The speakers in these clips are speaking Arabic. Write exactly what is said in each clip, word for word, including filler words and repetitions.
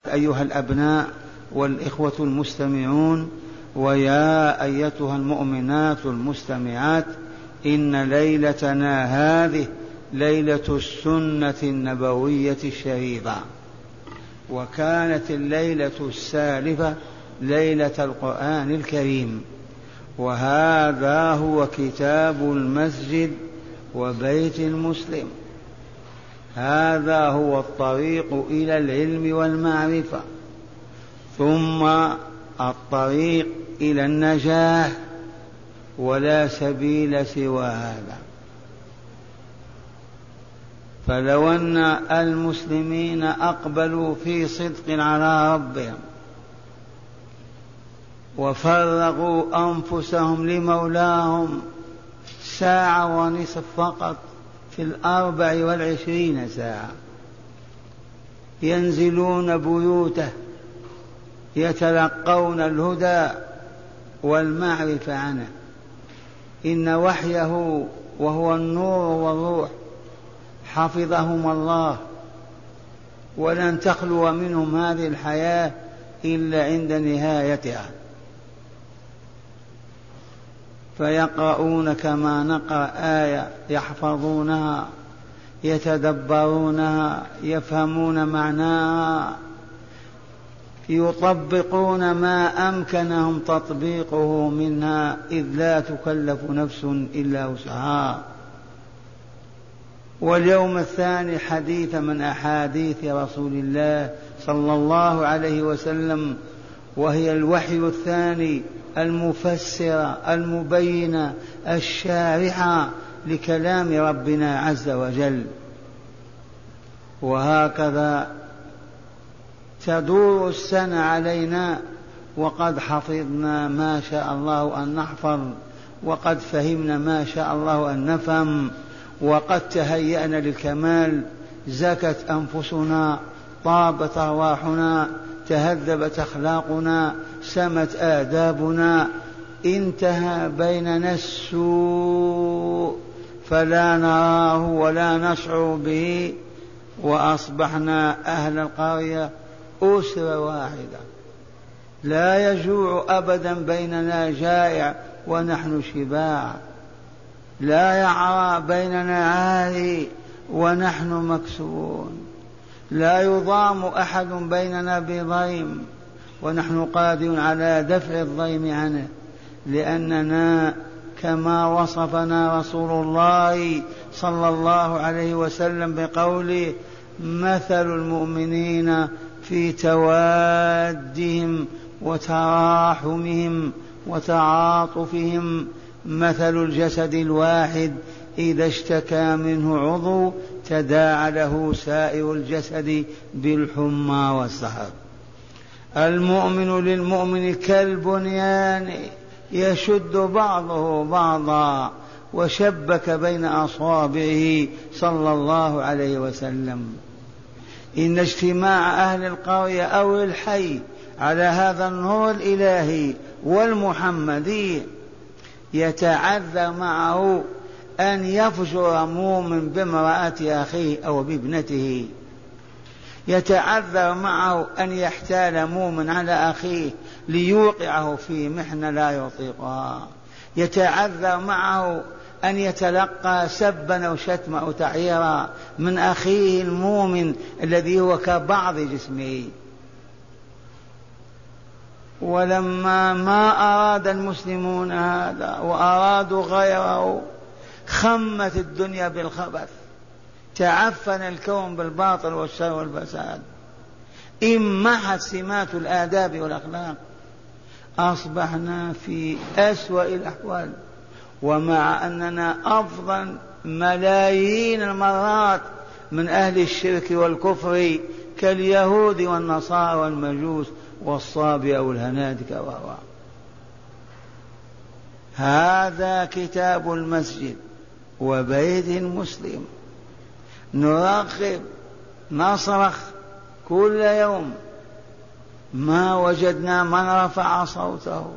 أيها الأبناء والإخوة المستمعون، ويا أيتها المؤمنات المستمعات، إن ليلتنا هذه ليلة السنة النبوية الشريفة، وكانت الليلة السالفة ليلة القرآن الكريم، وهذا هو كتاب المسجد وبيت المسلم. هذا هو الطريق إلى العلم والمعرفة، ثم الطريق إلى النجاح، ولا سبيل سوى هذا. فلو أن المسلمين أقبلوا في صدق على ربهم وفرغوا أنفسهم لمولاهم ساعة ونصف فقط في الأربع والعشرين ساعة، ينزلون بيوته يتلقون الهدى والمعرفة عنه، إن وحيه وهو النور والروح حفظهم الله، ولن تخلو منهم هذه الحياة إلا عند نهايتها. فيقرؤون كما نقرأ آية، يحفظونها، يتدبرونها، يفهمون معناها، يطبقون ما أمكنهم تطبيقه منها، إذ لا تكلف نفس إلا وسعها. واليوم الثاني حديث من أحاديث رسول الله صلى الله عليه وسلم، وهي الوحي الثاني المفسرة المبينة الشارحة لكلام ربنا عز وجل. وهكذا تدور السنة علينا، وقد حفظنا ما شاء الله أن نحفظ، وقد فهمنا ما شاء الله أن نفهم، وقد تهيأنا للكمال، زكت أنفسنا، طابت أرواحنا، تهذبت أخلاقنا، سمت آدابنا، انتهى بيننا السوء فلا نراه ولا نشعر به، وأصبحنا أهل القرية أسرة واحدة، لا يجوع أبدا بيننا جائع ونحن شباع، لا يعرى بيننا عاري ونحن مكسوون، لا يضام أحد بيننا بضيم ونحن قادر على دفع الضيم عنه، لأننا كما وصفنا رسول الله صلى الله عليه وسلم بقوله: مثل المؤمنين في توادهم وتراحمهم وتعاطفهم مثل الجسد الواحد إذا اشتكى منه عضو تداعى له سائر الجسد بالحمى والسهر. المؤمن للمؤمن كالبنيان يشد بعضه بعضا، وشبك بين أصابعه صلى الله عليه وسلم. إن اجتماع أهل القرية أو الحي على هذا النور الإلهي والمحمدي يتعذر معه أن يفجر مؤمن بامرأة أخيه أو بابنته، يتعذر معه أن يحتال مؤمن على أخيه ليوقعه في محنة لا يطيقها، يتعذر معه أن يتلقى سبا أو شتما أو تعييرا من أخيه المؤمن الذي هو كبعض جسمه. ولما ما أراد المسلمون هذا وأرادوا غيره خمت الدنيا بالخبث، تعفن الكون بالباطل والشر والفساد، امحت سمات الآداب والأخلاق، أصبحنا في أسوأ الأحوال، ومع أننا أفضل ملايين المرات من أهل الشرك والكفر كاليهود والنصارى والمجوس والصابئة والهنادكة وراء. هذا كتاب المسجد وبيت المسلم، نرغب نصرخ كل يوم، ما وجدنا من رفع صوته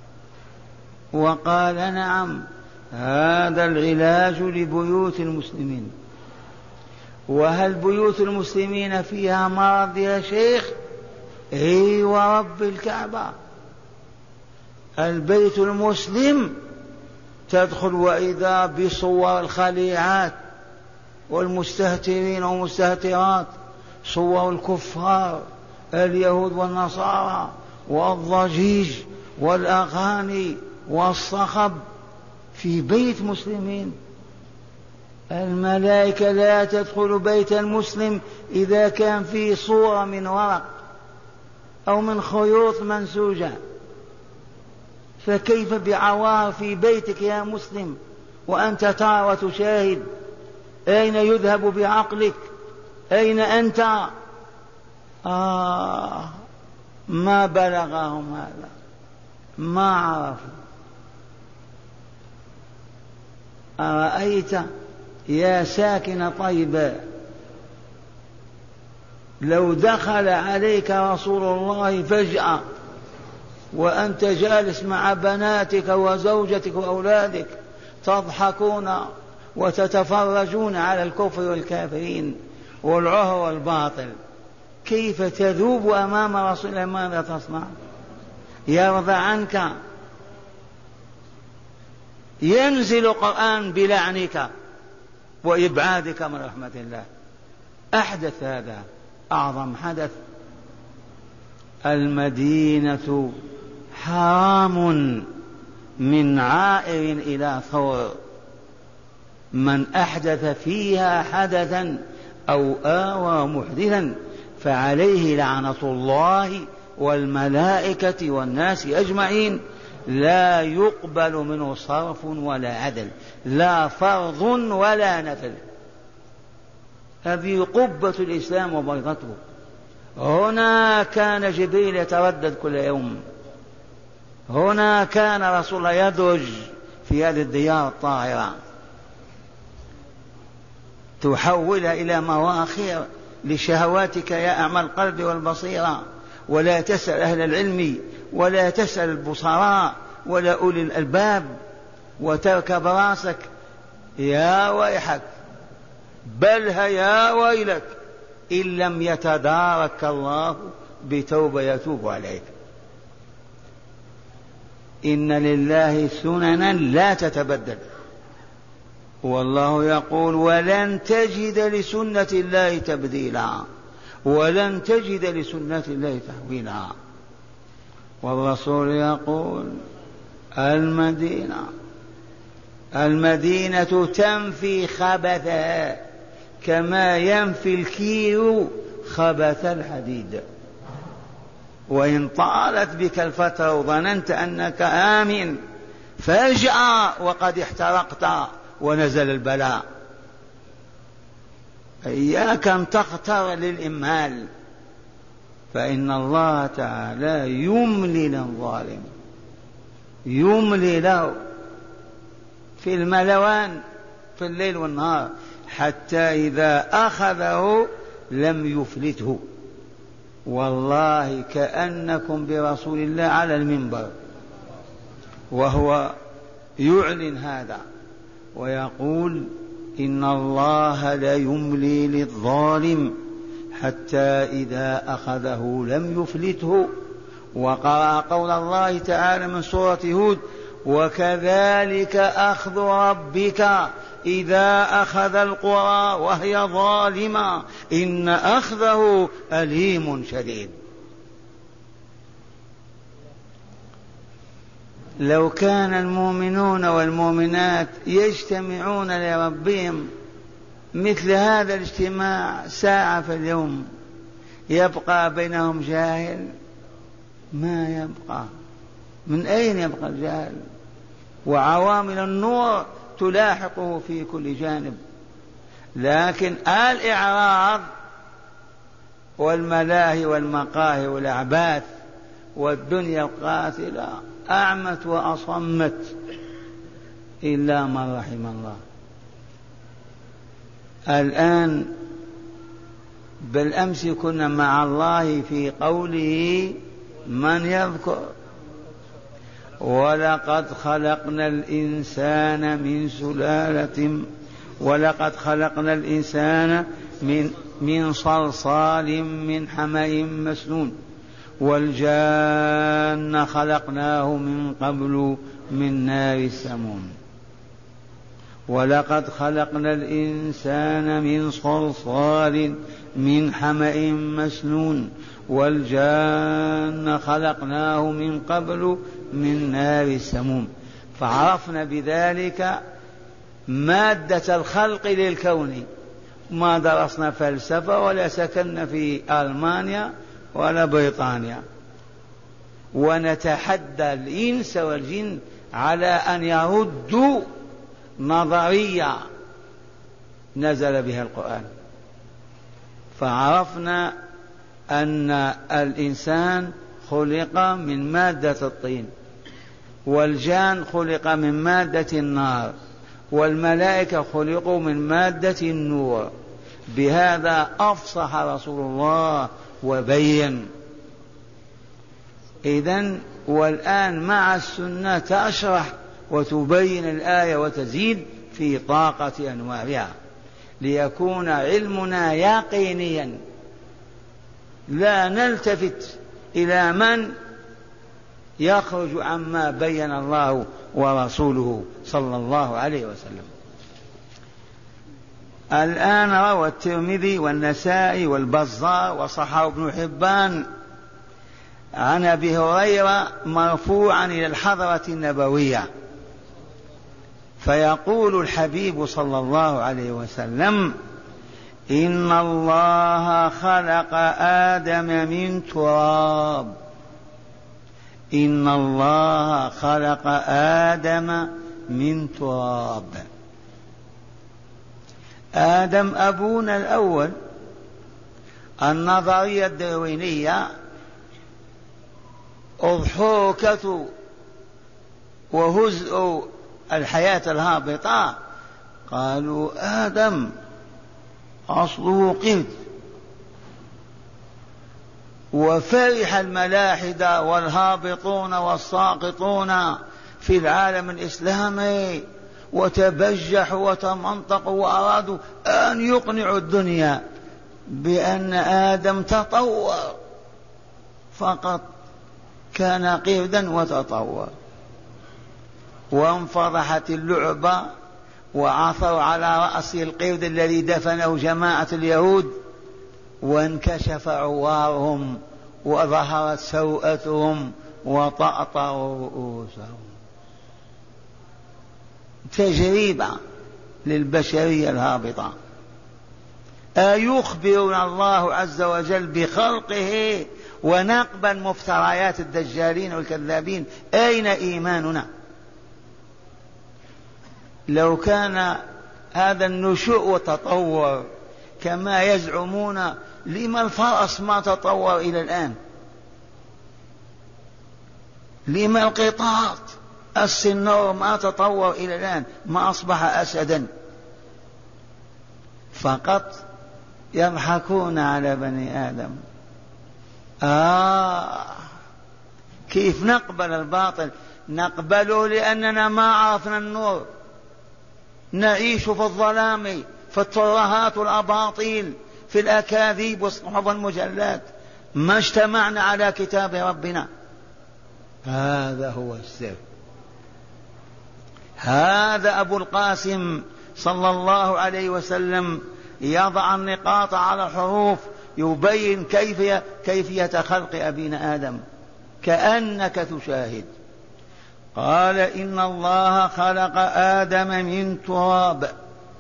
وقال نعم هذا العلاج لبيوت المسلمين. وهل بيوت المسلمين فيها مرض يا شيخ؟ اي ورب الكعبة البيت المسلم تدخل وإذا بصور الخليعات والمستهترين والمستهترات، صور الكفار اليهود والنصارى والضجيج والأغاني والصخب في بيت مسلمين. الملائكة لا تدخل بيت المسلم إذا كان فيه صورة من ورق أو من خيوط منسوجة، فكيف بعوار في بيتك يا مسلم وأنت ترى وتشاهد؟ أين يذهب بعقلك؟ أين أنت؟ آه ما بلغهم هذا، ما عرفوا. أرأيت يا ساكن طيبة لو دخل عليك رسول الله فجأة وأنت جالس مع بناتك وزوجتك وأولادك تضحكون وتتفرجون على الكفر والكافرين والعهر والباطل، كيف تذوب أمام رسول الله؟ ماذا تصنع؟ يرضى عنك؟ ينزل القرآن بلعنك وإبعادك من رحمة الله. أحدث هذا أعظم حدث. المدينة حرام من عائر إلى ثور، من أحدث فيها حدثا أو آوى محدثا فعليه لعنة الله والملائكة والناس أجمعين، لا يقبل منه صرف ولا عدل، لا فرض ولا نفل. هذه قبة الإسلام وبيضته. هنا كان جبريل يتردد كل يوم، هنا كان رسول الله يدرج في هذه الديار الطاهرة، تحولها إلى مواخير لشهواتك يا أعمى القلب والبصيرة، ولا تسأل أهل العلم ولا تسأل البصراء ولا أولي الألباب، وتركب راسك. يا ويحك، بل هيا ويلك إن لم يتدارك الله بتوبة يتوب عليك. إن لله سننا لا تتبدل، والله يقول ولن تجد لسنة الله تبديلا ولن تجد لسنة الله تحويلا. والرسول يقول المدينة المدينة تنفي خبثها كما ينفي الكير خبث الحديد. وإن طالت بك الفترة وظننت أنك آمن، فجأة وقد احترقت ونزل البلاء. إياك أن تختار للإمهال، فإن الله تعالى يملي للظالم، يملي له في الملوان في الليل والنهار، حتى إذا أخذه لم يفلته. والله كأنكم برسول الله على المنبر وهو يعلن هذا ويقول إن الله لا يملي للظالم حتى إذا أخذه لم يفلته. وقرأ قول الله تعالى من سورة هود وكذلك أخذ ربك إذا أخذ القرى وهي ظالمة إن أخذه أليم شديد. لو كان المؤمنون والمؤمنات يجتمعون لربهم مثل هذا الاجتماع ساعة في اليوم، يبقى بينهم جاهل؟ ما يبقى. من أين يبقى الجاهل؟ وعوامل النور تلاحقه في كل جانب. لكن الإعراض والملاهي والمقاهي والأعباث والدنيا القاتلة أعمت وأصمت إلا من رحم الله. الآن بالأمس كنا مع الله في قوله من يذكر ولقد خلقنا الإنسان من سلالة ولقد خلقنا الإنسان من من صلصال من حمأ مسنون والجان خلقناه من قبل من نار السموم ولقد خلقنا الإنسان من صلصال من حمأ مسنون والجان خلقناه من قبل من نار السموم. فعرفنا بذلك مادة الخلق للكون. ما درسنا فلسفة ولا سكننا في ألمانيا ولا بريطانيا. ونتحدى الإنس والجن على أن يردوا نظرية نزل بها القرآن. فعرفنا أن الإنسان خلق من مادة الطين والجان خلق من مادة النار والملائكة خلقوا من مادة النور. بهذا أفصح رسول الله وبين. إذن والآن مع السنة تشرح وتبين الآية وتزيد في طاقة أنوارها ليكون علمنا يقينيا، لا نلتفت إلى من يخرج عما بين الله ورسوله صلى الله عليه وسلم. الآن روى الترمذي والنسائي والبزار وصححه ابن حبان عن أبي هريرة مرفوعا إلى الحضرة النبوية، فيقول الحبيب صلى الله عليه وسلم: إن الله خلق آدم من تراب. إن الله خلق آدم من تراب. آدم أبونا الأول. النظرية الداروينية أضحوكة وهزء الحياة الهابطة قالوا آدم أصله قرد. وفرح الملاحدة والهابطون والساقطون في العالم الإسلامي وتبجحوا وتمنطقوا وأرادوا أن يقنعوا الدنيا بأن آدم تطور فقط، كان قردا وتطور. وانفضحت اللعبة وعثروا على رأس القرد الذي دفنه جماعة اليهود وانكشف عوارهم وظهرت سوءتهم وطأطأوا رؤوسهم. تجربة للبشرية الهابطة. أيخبرنا الله عز وجل بخلقه ونقبل مفتريات الدجالين والكذابين؟ أين إيماننا؟ لو كان هذا النشوء وتطور كما يزعمون، لما الفرس ما تطور إلى الآن؟ لما القطاط السنور ما تطور إلى الآن؟ ما أصبح أسدا؟ فقط يضحكون على بني آدم. آه كيف نقبل الباطل؟ نقبله لأننا ما عرفنا النور، نعيش في الظلام، في الترهات والأباطيل، في الأكاذيب والصحف والمجلات، ما اجتمعنا على كتاب ربنا. هذا هو السر. هذا أبو القاسم صلى الله عليه وسلم يضع النقاط على الحروف، يبين كيف كيفية خلق أبينا آدم كأنك تشاهد. قال: إن الله خلق آدم من تراب.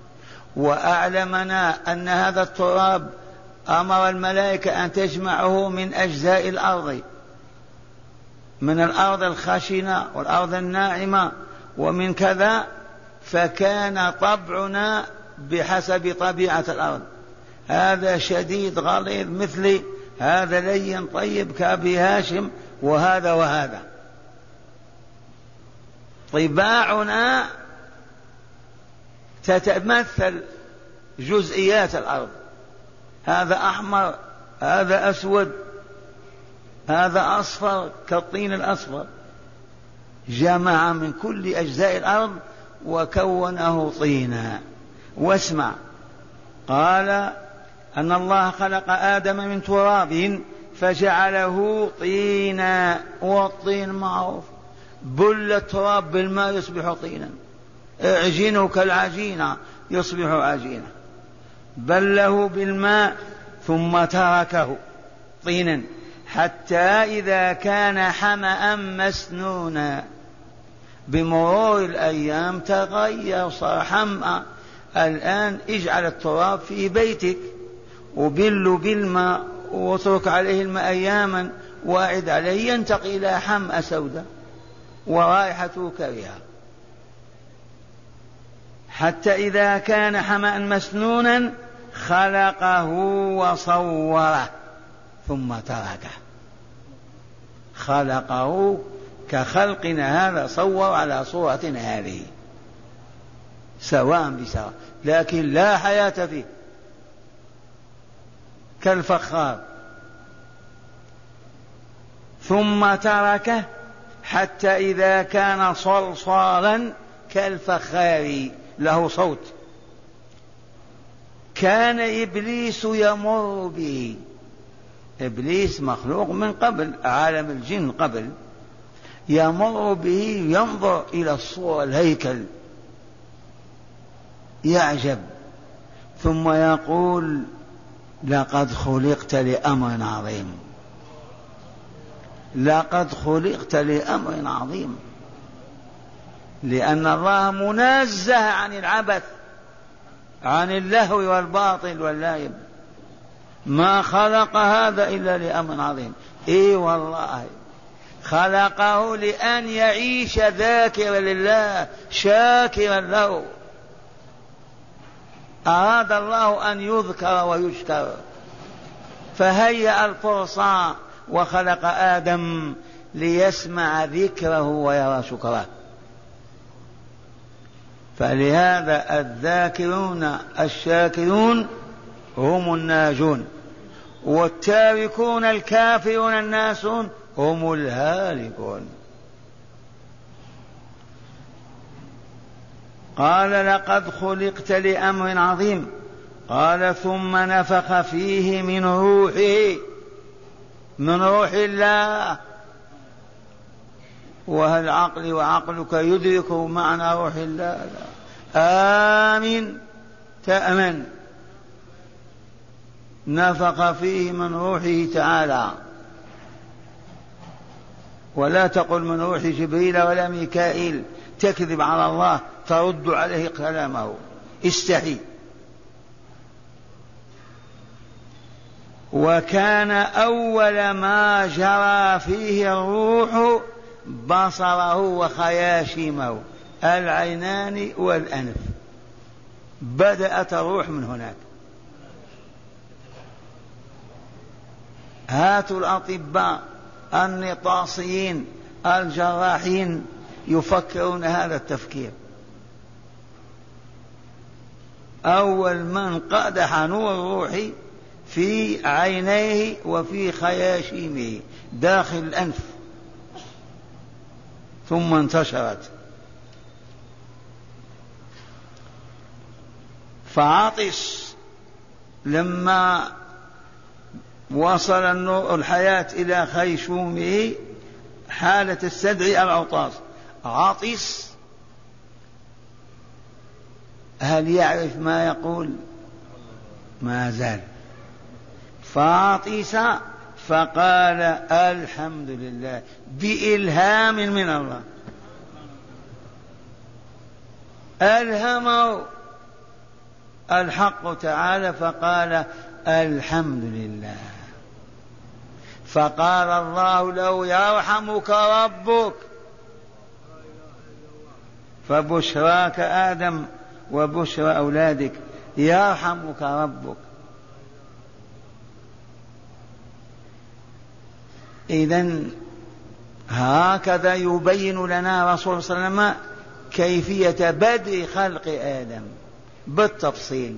وأعلمنا أن هذا التراب أمر الملائكة أن تجمعه من أجزاء الأرض، من الأرض الخشنة والأرض الناعمة ومن كذا، فكان طبعنا بحسب طبيعة الأرض. هذا شديد غليظ مثلي، هذا لين طيب كأبي هاشم، وهذا وهذا. طباعنا تتمثل جزئيات الأرض، هذا أحمر، هذا أسود، هذا أصفر كالطين الأصفر. جمع من كل أجزاء الأرض وكونه طينا. واسمع، قال أن الله خلق آدم من تراب فجعله طينا، والطين معروف، بل التراب بالماء يصبح طينا، اعجنه كالعجينة يصبح عجينة، بله بالماء ثم تركه طينا حتى إذا كان حمأ مسنونا. بمرور الأيام تغير صار حمأ. الآن اجعل التراب في بيتك وبله بالماء واترك عليه الماء أياما واعد عليه، ينتقل إلى حمأ سوداء ورائحته كريهة. حتى إذا كان حمأ مسنونا خلقه وصوره ثم تركه. خلقه كخلقنا هذا، صور على صورتنا هذه سواء بسواء، لكن لا حياة فيه كالفخار. ثم تركه حتى إذا كان صلصالا كالفخار له صوت. كان إبليس يمر به، إبليس مخلوق من قبل، عالم الجن قبل، يمر به ينظر إلى الصورة الهيكل يعجب، ثم يقول لقد خلقت لأمر عظيم، لقد خلقت لأمر عظيم، لأن الله منزه عن العبث، عن اللهو والباطل واللاعب، ما خلق هذا إلا لأمر عظيم. إيه والله خلقه لأن يعيش ذاكرا لله شاكرا له. أراد الله أن يذكر ويشكر فهيأ الفرصة وخلق آدم ليسمع ذكره ويرى شكره. فلهذا الذاكرون الشاكرون هم الناجون، والتاركون الكافرون الناسون هم الهالكون. قال لقد خلقت لأمر عظيم. قال ثم نفخ فيه من روحه، من روح الله. وهل عقلي وعقلك يدرك معنى روح الله؟ لا. آمن تأمن. نفخ فيه من روحه تعالى، ولا تقل من روح جبريل ولا ميكائيل، تكذب على الله، ترد عليه كلامه، استحي. وكان أول ما جرى فيه الروح بصره وخياشيمه، العينان والأنف، بدأت الروح من هناك. هاتوا الأطباء النطاصيين الجراحين يفكرون هذا التفكير. أول من قدح نور الروح في عينيه وفي خياشيمه داخل الأنف، ثم انتشرت. فعطس لما وصل النور الحياة إلى خيشومه، حالة استدعي العطاس، عطس. هل يعرف ما يقول؟ ما زال. فعطس فقال الحمد لله بإلهام من الله، ألهمه الحق تعالى فقال الحمد لله. فقال الله له يرحمك ربك. فبشراك آدم وبشرى أولادك، يرحمك ربك. إذن هكذا يبين لنا رسول صلى الله عليه وسلم كيفية بدء خلق آدم بالتفصيل.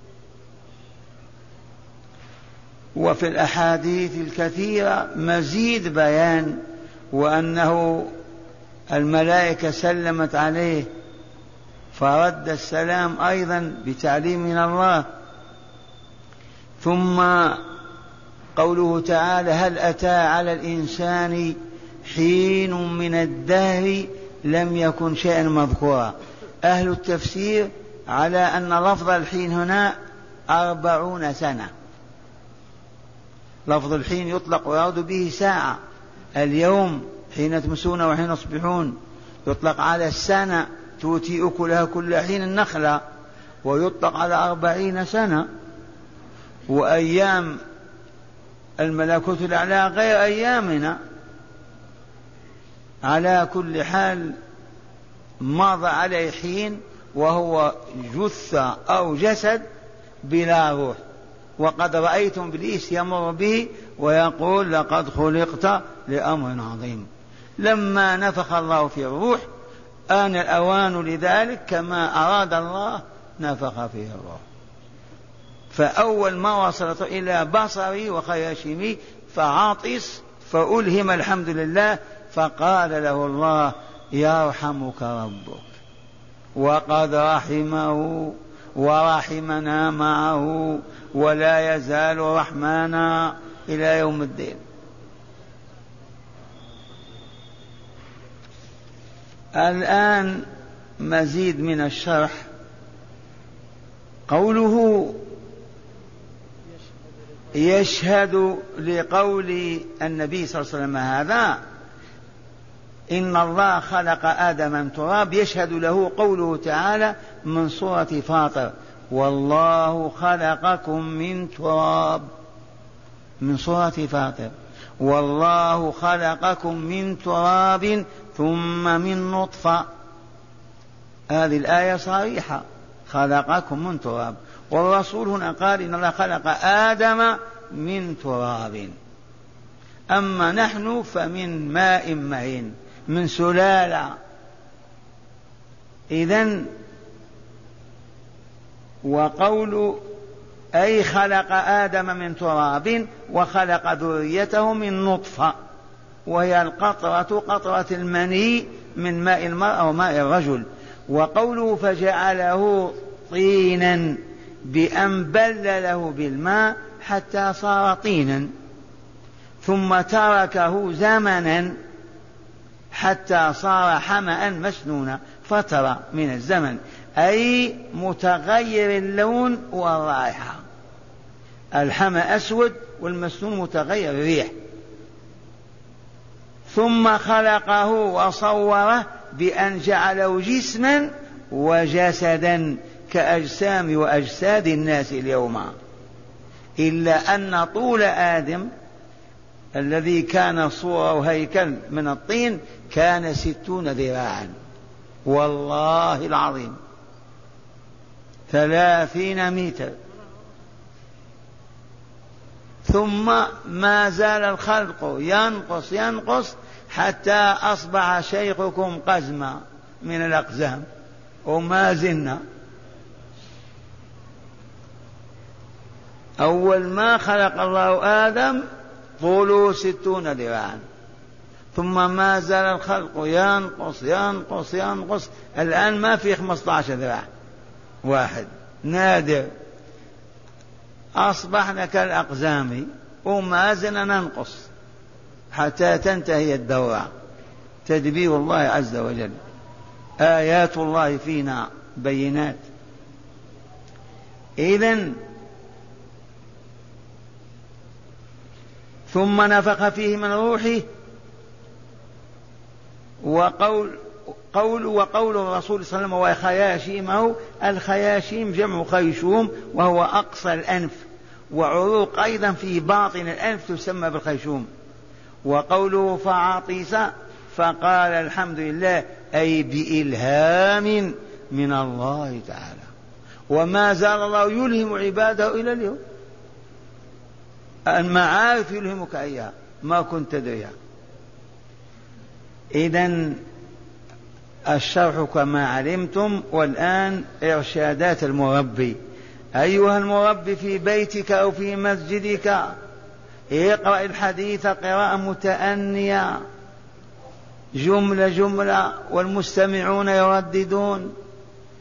وفي الأحاديث الكثيرة مزيد بيان، وأنه الملائكة سلمت عليه فرد السلام أيضا بتعليم من الله. ثم قوله تعالى هل أتى على الإنسان حين من الدهر لم يكن شيئا مذكورا. أهل التفسير على أن لفظ الحين هنا أربعون سنة. لفظ الحين يطلق ويراد به ساعة، اليوم حين تمسون وحين تصبحون، يطلق على السنة تؤتي أكلها كل حين النخلة، ويطلق على أربعين سنة. وأيام الملكوت الأعلى غير أيامنا. على كل حال مضى عليه حين وهو جثة أو جسد بلا روح. وقد رأيتم إبليس يمر به ويقول لقد خلقت لأمر عظيم. لما نفخ الله في الروح آن الأوان لذلك، كما أراد الله نفخ فيه الروح. فأول ما وصلت إلى بصري وخياشيمي فعاطس فألهم الحمد لله، فقال له الله يرحمك ربك، وقد رحمه ورحمنا معه ولا يزال رحمنا إلى يوم الدين. الآن مزيد من الشرح. قوله يشهد لقول النبي صلى الله عليه وسلم هذا إن الله خلق آدم من تراب، يشهد له قوله تعالى من سورة فاطر والله خلقكم من تراب، من سورة فاطر والله خلقكم من تراب ثم من نطفة. هذه الآية صريحة، خلقكم من تراب. والرسول هنا قال إن الله خلق آدم من تراب. أما نحن فمن ماء مهين، من سلالة. إذن وقول أي خلق آدم من تراب وخلق ذريته من نطفة، وهي القطرة قطرة المني من ماء المرأة وماء الرجل. وقوله فجعله طينا بأن بل له بالماء حتى صار طينا، ثم تركه زمنا حتى صار حمأ مسنونا، فترة من الزمن، أي متغير اللون والرائحة. الحمأ أسود والمسنون متغير الريح. ثم خلقه وصوره بأن جعله جسما وجسدا كأجسام وأجساد الناس اليوم، إلا أن طول آدم الذي كان صورة وهيكل من الطين كان ستون ذراعا، والله العظيم ثلاثين متر. ثم ما زال الخلق ينقص ينقص حتى أصبح شيخكم قزما من الأقزام، وما زلنا. أول ما خلق الله آدم طوله ستون ذراعا، ثم ما زال الخلق ينقص ينقص ينقص. الآن ما في خمسة عشر ذراع واحد، نادر. أصبحنا كالأقزام وما زلنا ننقص حتى تنتهي الدورة. تدبير الله عز وجل، آيات الله فينا بينات. إذن ثم نفخ فيه من روحه. وقول قول وقول الرسول صلى الله عليه وسلم وخياشيمه، الخياشيم جمع خيشوم وهو أقصى الأنف، وعروق أيضا في باطن الأنف تسمى بالخيشوم. وقوله فعطس فقال الحمد لله، أي بإلهام من الله تعالى. وما زال الله يلهم عباده إلى اليوم. المعارف يلهمك إياها ما كنت تدريها. إذن الشرح كما علمتم. والآن إرشادات المربي. أيها المربي في بيتك أو في مسجدك، اقرأ الحديث قراءة متأنية جملة جملة، والمستمعون يرددون،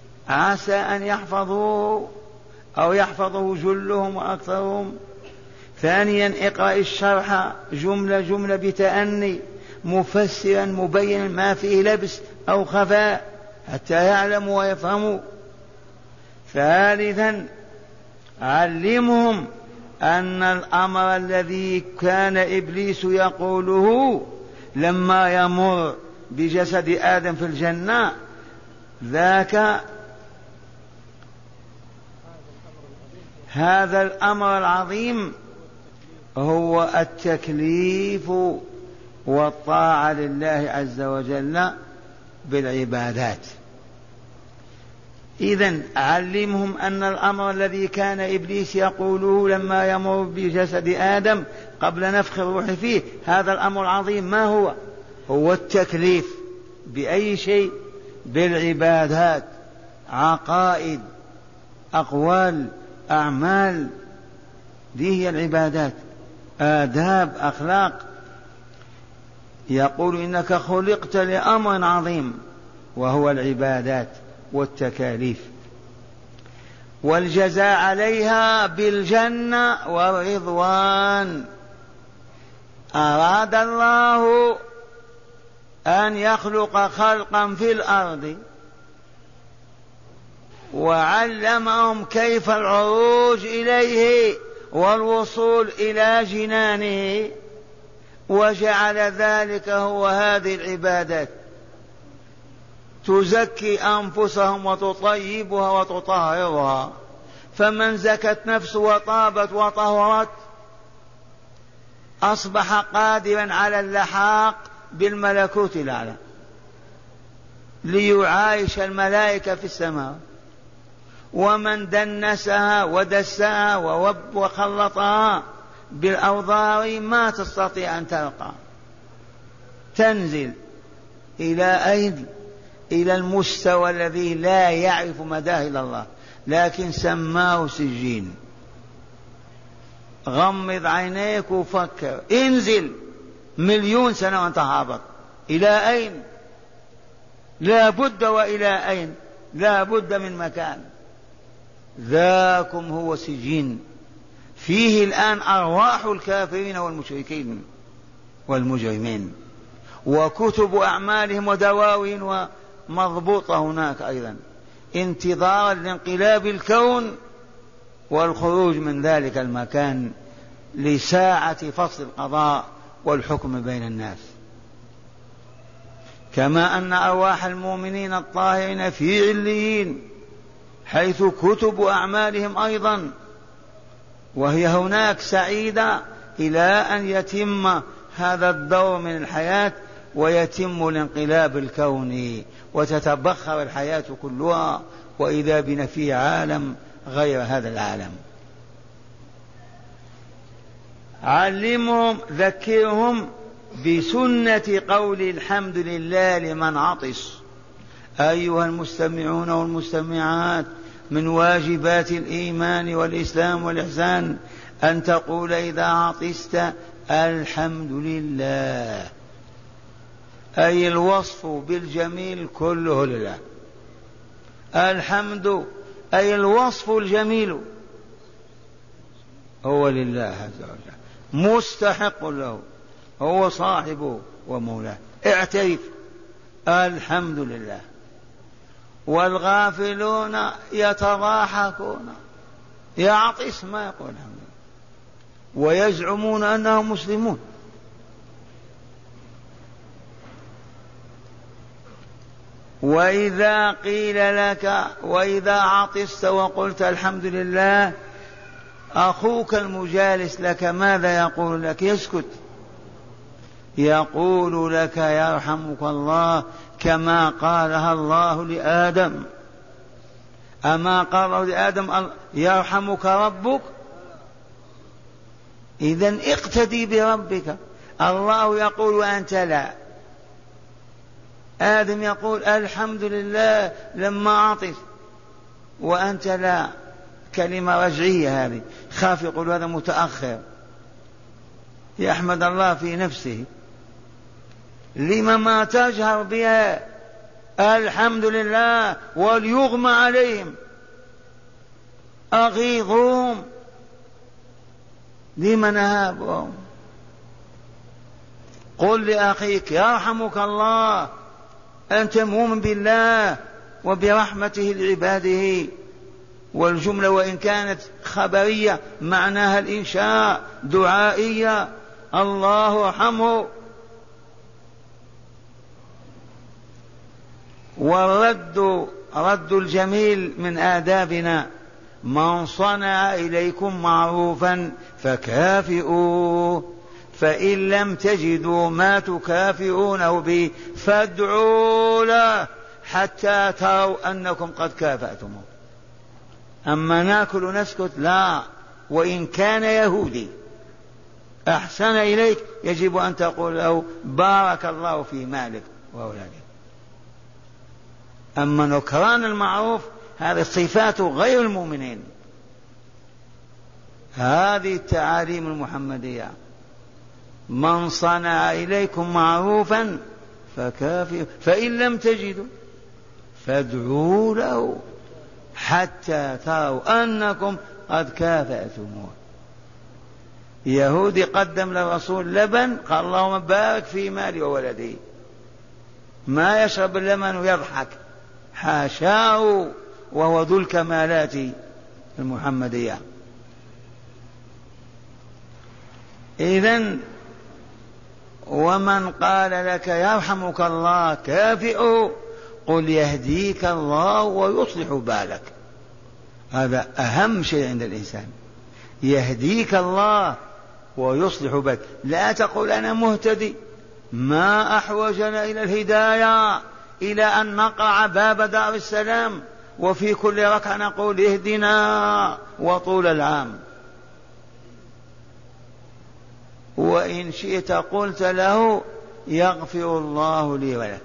عسى أن يحفظوا أو يحفظه جلهم وأكثرهم. ثانيا اقرأ الشرح جملة جملة بتأني مفسرا مبينا ما فيه لبس أو خفاء حتى يعلموا ويفهموا. ثالثا علمهم أن الأمر الذي كان إبليس يقوله لما يمر بجسد آدم في الجنة ذاك هذا الأمر العظيم هو التكليف والطاعة لله عز وجل بالعبادات. إذن علمهم أن الأمر الذي كان إبليس يقوله لما يمر بجسد آدم قبل نفخ الروح فيه هذا الأمر العظيم ما هو؟ هو التكليف بأي شيء؟ بالعبادات، عقائد، أقوال، أعمال، دي هي العبادات، آداب، أخلاق. يقول إنك خلقت لأمر عظيم وهو العبادات والتكاليف، والجزاء عليها بالجنة والرضوان. أراد الله أن يخلق خلقا في الأرض وعلمهم كيف العروج إليه والوصول إلى جنانه، وجعل ذلك هو هذه العبادات تزكي أنفسهم وتطيبها وتطهرها. فمن زكت نفسه وطابت وطهرت أصبح قادرا على اللحاق بالملكوت الأعلى ليعايش الملائكة في السماء. ومن دنسها ودسها ووب وخلطها بالأوضار ما تستطيع أن ترقى، تنزل إلى أين؟ إلى المستوى الذي لا يعرف مداه إلا الله، لكن سماه سجين. غمض عينيك وفكر، انزل مليون سنة وانت هابط إلى أين؟ لا بد وإلى أين؟ لا بد من مكان. ذاكم هو سجين فيه الآن أرواح الكافرين والمشركين والمجرمين، وكتب أعمالهم ودواوين ومضبوطة هناك أيضا، انتظارا لانقلاب الكون والخروج من ذلك المكان لساعة فصل القضاء والحكم بين الناس. كما أن أرواح المؤمنين الطاهرين في عليين حيث كتب أعمالهم أيضا، وهي هناك سعيدة إلى أن يتم هذا الدور من الحياة ويتم الانقلاب الكوني وتتبخر الحياة كلها، وإذا بنا في عالم غير هذا العالم. علمهم ذكرهم بسنة قول الحمد لله لمن عطس. أيها المستمعون والمستمعات، من واجبات الإيمان والإسلام والإحسان أن تقول إذا عطست الحمد لله، أي الوصف بالجميل كله لله. الحمد أي الوصف الجميل هو لله عز وجل، مستحق له، هو صاحبه ومولاه. اعترف الحمد لله. والغافلون يتضاحكون، يعطس ما يقول الحمد لله ويزعمون أنهم مسلمون. وإذا قيل لك وإذا عطست وقلت الحمد لله، أخوك المجالس لك ماذا يقول لك؟ يسكت، يقول لك يرحمك الله كما قالها الله لآدم. أما قال الله لآدم يرحمك ربك؟ إذن اقتدي بربك. الله يقول وأنت لا. آدم يقول الحمد لله لما عطس وأنت لا. كلمة رجعية هذه، خاف يقول هذا متأخر، يحمد الله في نفسه. لما ما تجهر بها الحمد لله وليغمى عليهم؟ أغيظهم لم نهابهم؟ قل لأخيك يرحمك الله، أنت مؤمن بالله وبرحمته لعباده. والجملة وإن كانت خبرية معناها الإنشاء دعائية، الله ارحمه. والرد رد الجميل من آدابنا: من صنع إليكم معروفا فكافئوه، فإن لم تجدوا ما تكافئونه به فادعوا له حتى تروا أنكم قد كافأتموه. أما ناكل ونسكت لا. وإن كان يهودي أحسن إليك يجب أن تقول له بارك الله في مالك وأولادك. أما نكران المعروف هذه صفات غير المؤمنين. هذه التعاليم المحمدية: من صنع إليكم معروفا فكافئوا، فإن لم تجدوا فادعوا له حتى تروا أنكم قد كافأتموه. يهودي قدم للرسول لبن، قال اللهم بارك في مالي وولدي. ما يشرب اللبن ويضحك، حاشاه، وهو ذو الكمالات المحمدية. إذن ومن قال لك يرحمك الله كافئه، قل يهديك الله ويصلح بالك. هذا أهم شيء عند الإنسان، يهديك الله ويصلح بالك. لا تقول أنا مهتدي، ما أحوجنا إلى الهداية إلى أن نقع باب دار السلام وفي كل ركعة نقول اهدنا وطول العام. وإن شئت قلت له يغفر الله لي ولك.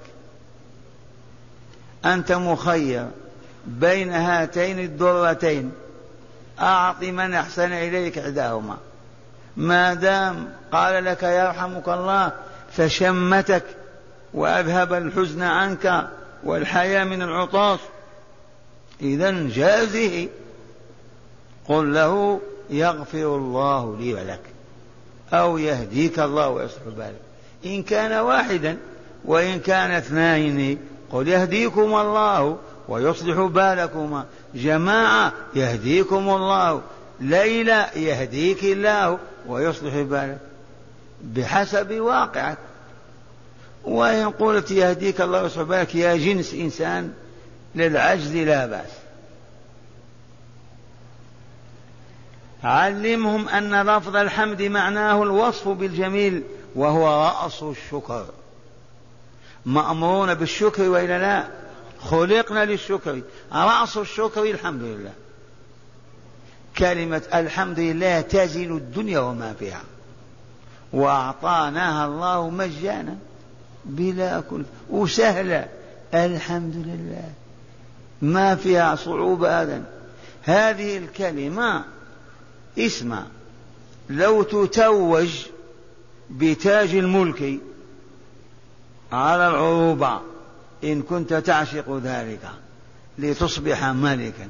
أنت مخير بين هاتين الدرتين، أعط من أحسن إليك إحداهما. ما دام قال لك يرحمك الله فشمتك وأذهب الحزن عنك والحياة من العطاس، إذن جازه، قل له يغفر الله لي ولك أو يهديك الله ويصلح بالك. إن كان واحدا، وإن كان اثنين قل يهديكم الله ويصلح بالكما. جماعة يهديكم الله، ليلة يهديك الله ويصلح بالك بحسب واقعك. وإن قلت يهديك الله ويصلح بالك يا جنس إنسان للعجز لا بأس. علمهم أن لفظ الحمد معناه الوصف بالجميل، وهو رأس الشكر. مأمورون بالشكر وإلا لا؟ خلقنا للشكر. رأس الشكر الحمد لله. كلمة الحمد لله تزن الدنيا وما فيها، وأعطاناها الله مجانا بلا كل وسهلة. الحمد لله ما فيها صعوبة أبدا. هذه الكلمة اسمع، لو تتوج بتاج الملك على العروبة إن كنت تعشق ذلك لتصبح ملكا،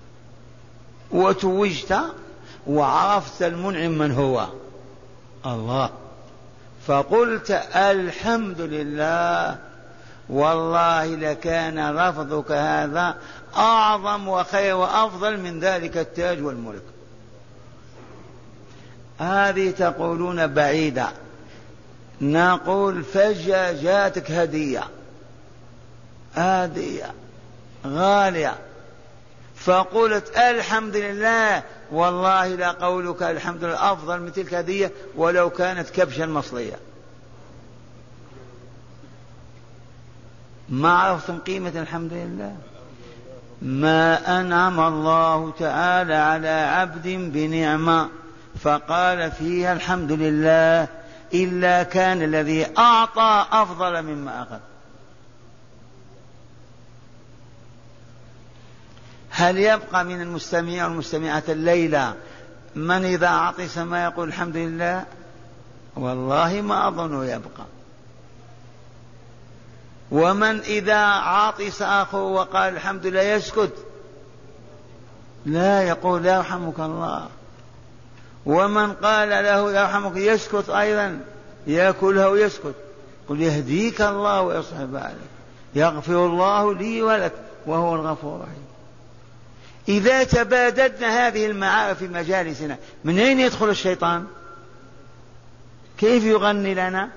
وتوجت وعرفت المنعم من هو الله، فقلت الحمد لله، والله لكان لفظك هذا أعظم وخير وأفضل من ذلك التاج والملك. هذه تقولون بعيدة، نقول فجأة جاتك هدية هدية غالية فقلت الحمد لله، والله لقولك الحمد لله أفضل من تلك هدية ولو كانت كبشا مصلية. ما عرفتم قيمة الحمد لله؟ ما أنعم الله تعالى على عبد بنعمة فقال فيها الحمد لله إلا كان الذي أعطى أفضل مما أخذ. هل يبقى من المستمعين والمستمعات الليلة من إذا عطس ما يقول الحمد لله؟ والله ما أظن يبقى. ومن إذا عطس أخوه وقال الحمد لله يسكت؟ لا، يقول لا يرحمك الله. ومن قال له يرحمك يسكت أيضا، يأكلها ويسكت. قل يهديك الله ويصلح بالك، يغفر الله لي ولك وهو الغفور الرحيم. إذا تبادلنا هذه المعارف في مجالسنا، من أين يدخل الشيطان؟ كيف يغني لنا؟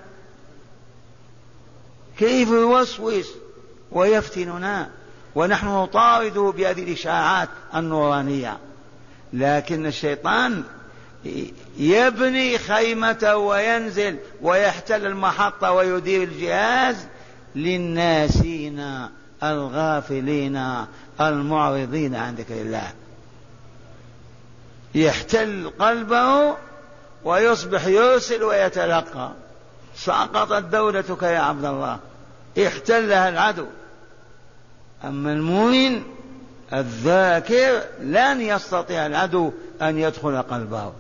كيف يوسوس ويفتننا ونحن نطارده بهذه الإشعاعات النورانية؟ لكن الشيطان يبني خيمته وينزل ويحتل المحطة ويدير الجهاز للناسين الغافلين المعرضين عن ذكر الله. يحتل قلبه ويصبح يرسل ويتلقى. سقطت دولتك يا عبد الله، احتلها العدو. أما المؤمن الذاكر لن يستطيع العدو أن يدخل قلبه.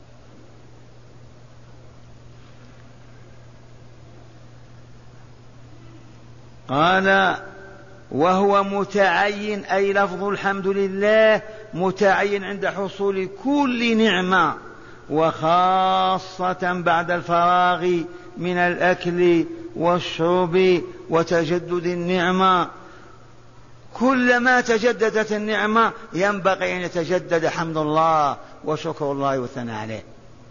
قال وهو متعين، أي لفظ الحمد لله متعين عند حصول كل نعمة، وخاصة بعد الفراغ من الأكل والشرب وتجدد النعمة. كلما تجددت النعمة ينبغي أن يتجدد حمد الله وشكر الله والثناء عليه.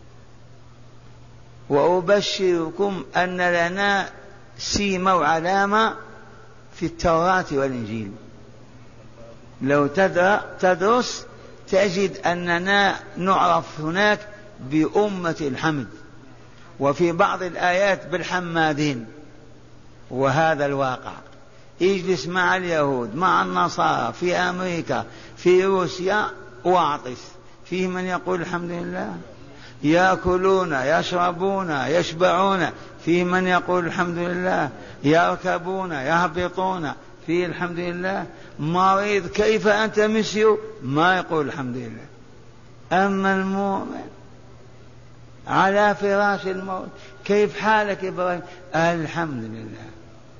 وأبشركم أن لنا سيمة وعلامة في التوراة والإنجيل. لو تدرس تجد أننا نعرف هناك بأمة الحمد، وفي بعض الآيات بالحمادين. وهذا الواقع. اجلس مع اليهود، مع النصارى، في أمريكا، في روسيا، واعطس. فيه من يقول الحمد لله، يأكلون يشربون يشبعون، فيه من يقول الحمد لله، يركبون يهبطون، فيه الحمد لله. مريض كيف أنت مسيو، ما يقول الحمد لله. أما المؤمن على فراش الموت، كيف حالك إبراهيم؟ الحمد لله.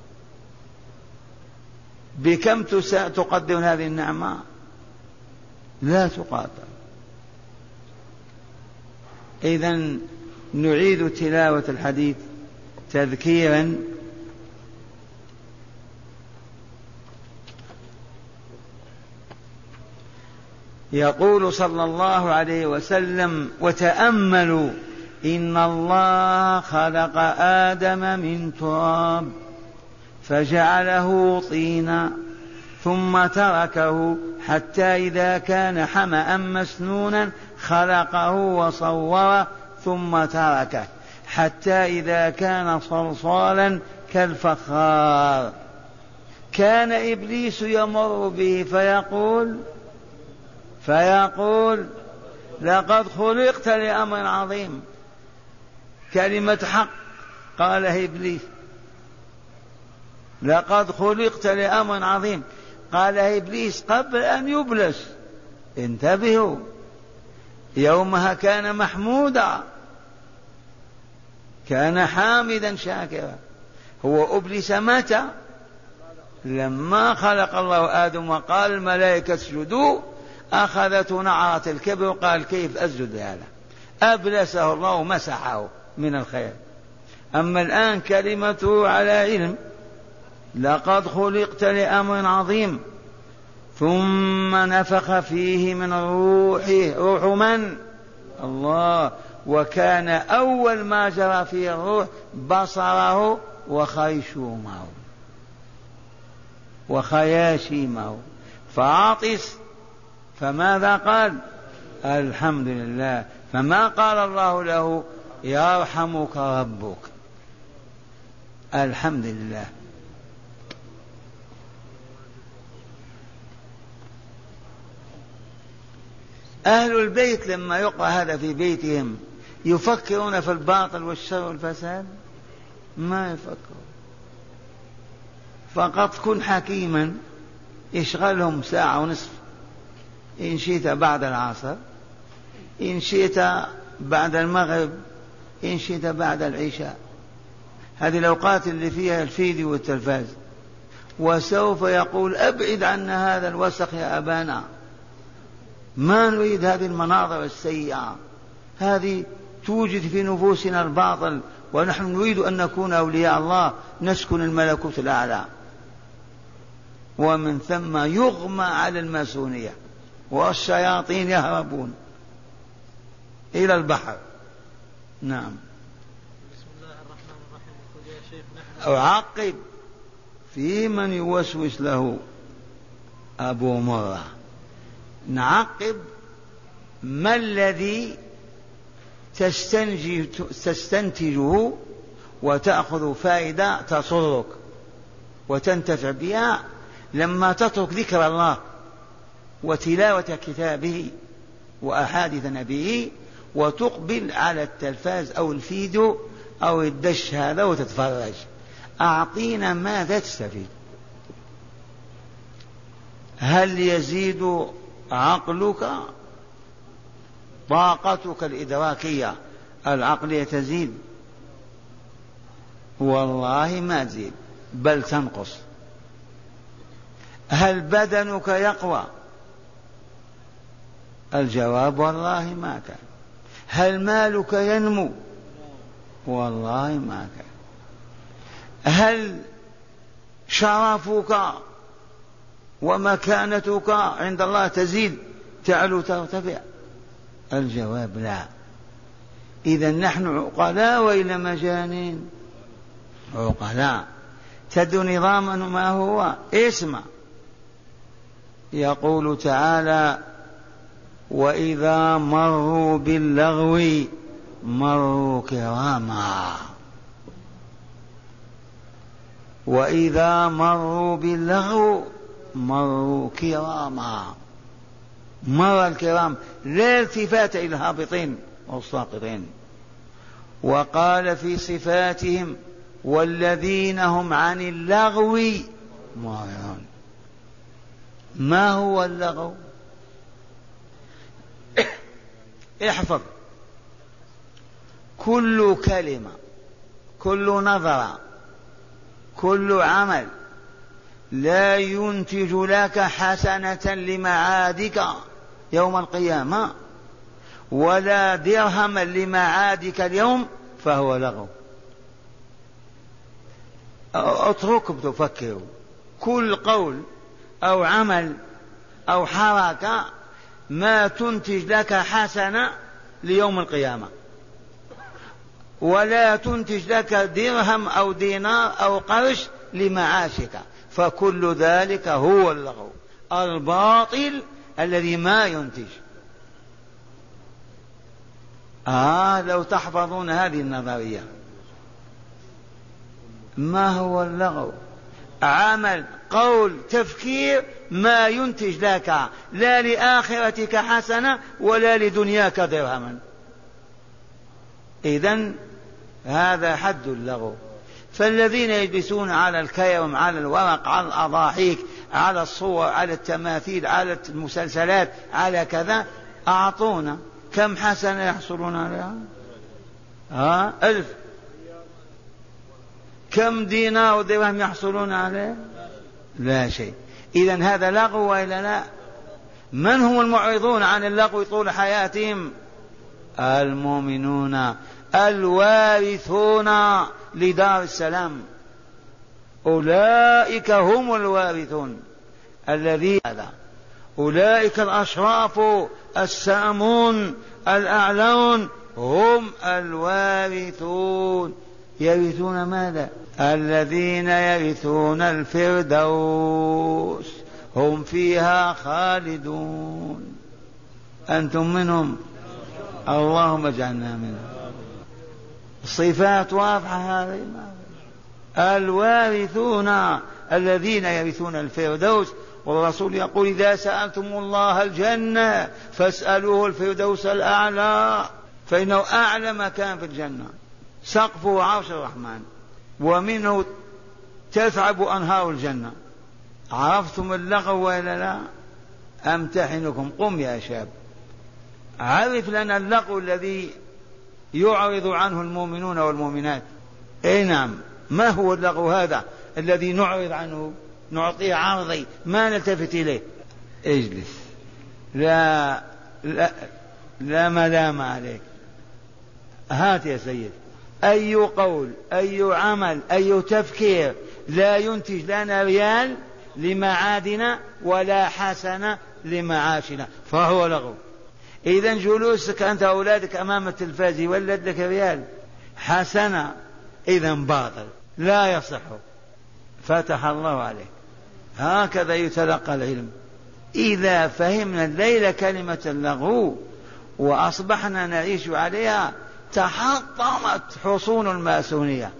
بكم تقدر هذه النعمة؟ لا تقدر. إذن نعيد تلاوة الحديث تذكيرا. يقول صلى الله عليه وسلم: وتأملوا إن الله خلق آدم من تراب فجعله طينا ثم تركه حتى إذا كان حمأ مسنونا خلقه وصوره ثم تركه حتى إذا كان صلصالا كالفخار. كان إبليس يمر به فيقول فيقول لقد خلقت لأمر عظيم. كلمة حق قالها إبليس، لقد خلقت لأمر عظيم. قالها إبليس قبل أن يبلس. انتبهوا، يومها كان محمودا، كان حامدا شاكرا. هو أبلس متى؟ لما خلق الله آدم وقال الملائكة اسجدوا، أخذته نعرة الكبر وقال كيف أسجد هذا؟ أبلسه الله ومسحه من الخير. أما الآن كلمته على علم، لقد خلقت لأمر عظيم. ثم نفخ فيه من روحه. روح من؟ الله. وكان أول ما جرى فيه الروح بصره وخيشومه وخياشيمه، فعطس. فماذا قال؟ الحمد لله. فما قال الله له يرحمك ربك؟ الحمد لله. أهل البيت لما يقرأ هذا في بيتهم يفكرون في الباطل والشر والفساد؟ ما يفكرون. فقط كن حكيما، اشغلهم ساعة ونصف، إن شئت بعد العصر، إن شئت بعد المغرب، إن شئت بعد العشاء. هذه الأوقات اللي فيها الفيديو والتلفاز. وسوف يقول أبعد عنا هذا الوسخ يا أبانا، ما نريد هذه المناظر السيئة، هذه توجد في نفوسنا الباطل، ونحن نريد أن نكون أولياء الله، نسكن الملكوت الأعلى، ومن ثم يغمى على الماسونية والشياطين يهربون إلى البحر. نعم. بسم الله الرحمن الرحيم. يقول يا شيخ نحن أعقب في من يوسوس له أبو مرة، نعقب ما الذي تستنتجه وتأخذ فائدة تصرك وتنتفع بها لما تترك ذكر الله وتلاوة كتابه وأحاديث نبيه وتقبل على التلفاز أو الفيديو أو الدش هذا وتتفرج. أعطينا ماذا تستفيد؟ هل يزيد عقلك؟ طاقتك الإدراكية العقلية تزيد؟ والله ما تزيد بل تنقص. هل بدنك يقوى؟ الجواب والله ما كان. هل مالك ينمو؟ والله ما كان. هل شرفك ومكانتك عند الله تزيد تعلو ترتفع؟ الجواب لا. إذا نحن عقلاء وإلى مجانين؟ عقلاء. تدري نظاما ما هو؟ اسمع، يقول تعالى وإذا مروا باللغو مروا كراما. وإذا مروا باللغو مروا كراما. مر الكرام لا التفات إلى الهابطين والساقطين. وقال في صفاتهم والذين هم عن اللغو معرضون. ما هو اللغو؟ احفظ، كل كلمة، كل نظرة، كل عمل لا ينتج لك حسنة لمعادك يوم القيامة ولا درهما لمعادك اليوم فهو لغو. اتركوا تفكروا. كل قول أو عمل أو حركة ما تنتج لك حسنة ليوم القيامة ولا تنتج لك درهم أو دينار أو قرش لمعاشك، فكل ذلك هو اللغو الباطل الذي ما ينتج. آه لو تحفظون هذه النظرية. ما هو اللغو؟ عمل، قول، تفكير ما ينتج لك لا لآخرتك حسنة ولا لدنياك درهما. إذن هذا حد اللغو. فالذين يجلسون على الكرم، على الورق، على الأضاحيك، على الصور، على التماثيل، على المسلسلات، على كذا، أعطونا كم حسنة يحصلون عليها؟ ها ألف. كم دينار ودرهم يحصلون عليه؟ لا شيء. إذن هذا لغو وإلا لا؟ من هم المعرضون عن اللغو طول حياتهم؟ المؤمنون الوارثون لدار السلام. أولئك هم الوارثون الذين أولئك الأشراف السامون الأعلون هم الوارثون. يرثون ماذا؟ الذين يرثون الفردوس هم فيها خالدون. أنتم منهم؟ اللهم اجعلنا منهم. صفات واضحة هذه. الوارثون الذين يرثون الفردوس. والرسول يقول إذا سألتم الله الجنة فاسألوه الفردوس الأعلى، فإنه أعلى مكان في الجنة، سقفه عرش الرحمن، ومنه تثعب أنهار الجنة. عرفتم اللغو وإلا لا؟ أمتحنكم. قم يا شاب، عرف لنا اللغو الذي يعرض عنه المؤمنون والمؤمنات. اي نعم، ما هو اللغو هذا الذي نعرض عنه، نعطيه عرضي ما نلتفت إليه؟ اجلس، لا لا, لا ملام عليك، هات يا سيد، أي قول أي عمل أي تفكير لا ينتج لنا ريال لمعادنا ولا حسنة لمعاشنا فهو لغو. إذا جلوسك أنت أولادك أمام التلفاز يولد لك ريال حسنة، إذا باطل لا يصح. فتح الله عليك. هكذا يتلقى العلم. إذا فهمنا الليلة كلمة اللغو وأصبحنا نعيش عليها تحطمت حصون الماسونية،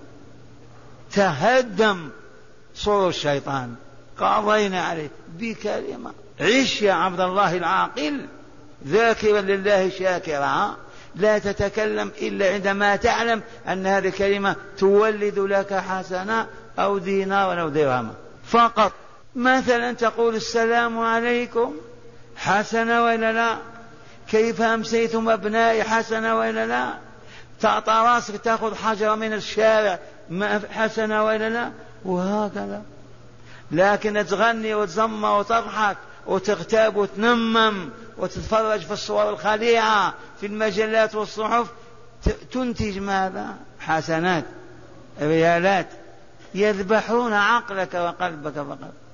تهدم صور الشيطان. قضينا عليه بكلمة. عش يا عبد الله العاقل ذاكرا لله شاكرا، لا تتكلم إلا عندما تعلم أن هذه الكلمة تولد لك حسنة أو دينار أو درهم فقط. مثلا تقول السلام عليكم حسنة ولا لا؟ كيف أمسيتم أبنائي حسنة ولا لا؟ تعطى راسك تأخذ حجر من الشارع حسنة ولا لا؟ وهكذا. لكن تغني وتزمر وتضحك وتغتاب وتنمم وتتفرج في الصور الخليعة في المجلات والصحف، تنتج ماذا؟ حسنات، ريالات. يذبحون عقلك وقلبك فقط.